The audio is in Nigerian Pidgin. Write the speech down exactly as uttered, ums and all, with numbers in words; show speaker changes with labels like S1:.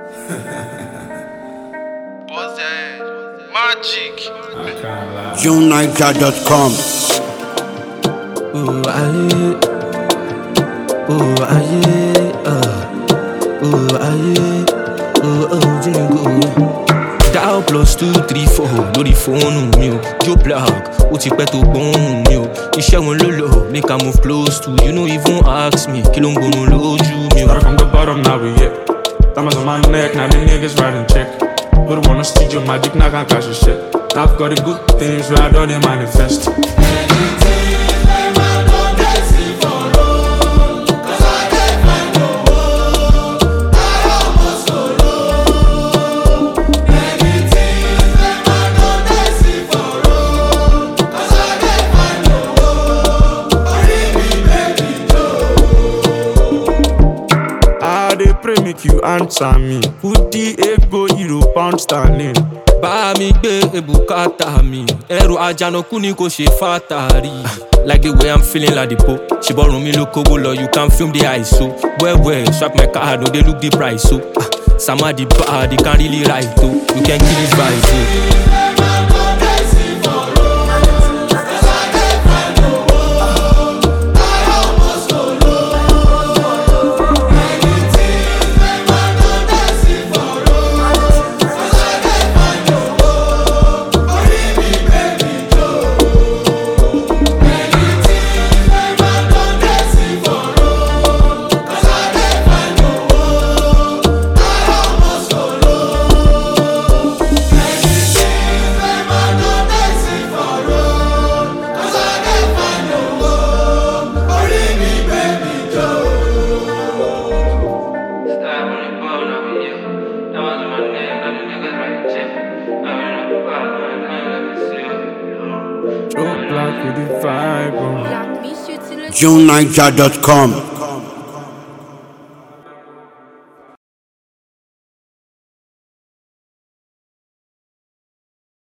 S1: What's that? Magic.
S2: June Niger dot com.
S3: Oh, aye. Oh, aye. Uh. Oh, aye. Oh, oh, jingle. Dial plus two three four lórí fóònù mi o. Joe Black, ó ti pẹ́ tó gbóhùn mi o. Iṣẹ́ wọn ló lọ, make I move close to. You no even ask me, kí ló ń gbóhùn lójú mi o.
S4: Started from the bottom, now we here. Diamonds on my neck, now the niggas riding check. Wouldn't wanna steal your magic, now I can't cash your shit. I've got the good things where I don't manifest. Pray make you answer me. Put the ego, hero, pound sterling.
S3: Bá mi gbé ebùkátà mi, ẹrù àjànàkú ni kò ṣe fàtàrí. Like the way I'm feeling like the Pope. She borrow me look over, you can film the I S O. Well, well, swipe my card, no they look the price so. Ah, Sama the bad, they can't really write though. You can kill this vibe so.
S4: Joe Black with the vibe.
S2: June Niger dot com.